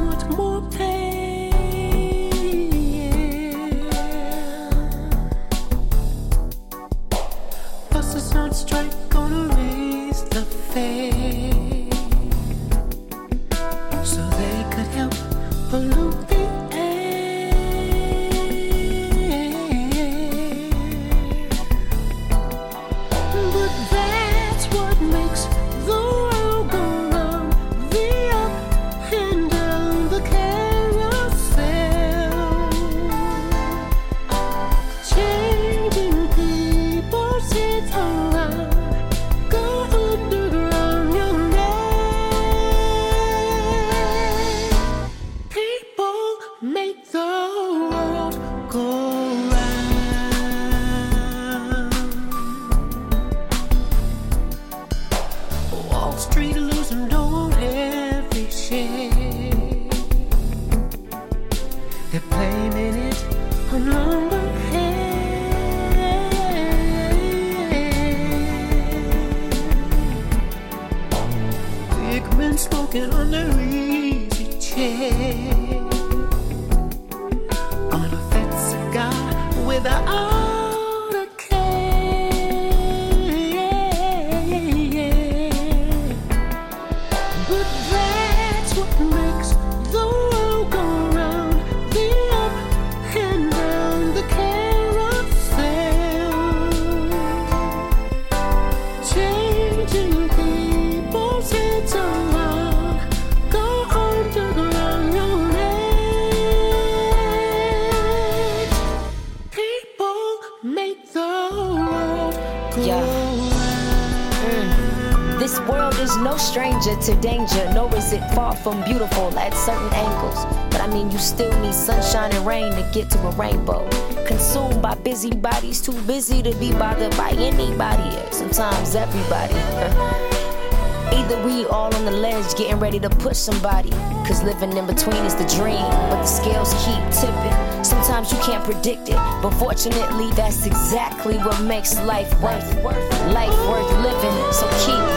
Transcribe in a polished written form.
much more pain. Buses on strike gonna raise the fare so they could help pollute the air. But that's what makes the world go round, the up and down the carousel, changing people's heads around, go underground, your neck. People make the world go round. Wall Street losing dough on every share. They're blaming it on lumber big men smoking on their easy chair, on a fat cigar without a care. But that's what makes the world go round, the up and down the carousel, changing people's heads around, go underground, your neck. People make the world go Yeah. round. This world is no stranger to danger, nor is it far from beautiful at certain angles. But I mean, you still need sunshine and rain to get to a rainbow. Consumed by busybodies, too busy to be bothered by anybody, sometimes everybody. Either we all on the ledge getting ready to push somebody, cause living in between is the dream, but the scales keep tipping. Sometimes you can't predict it, but fortunately that's exactly what makes life worth living. So keep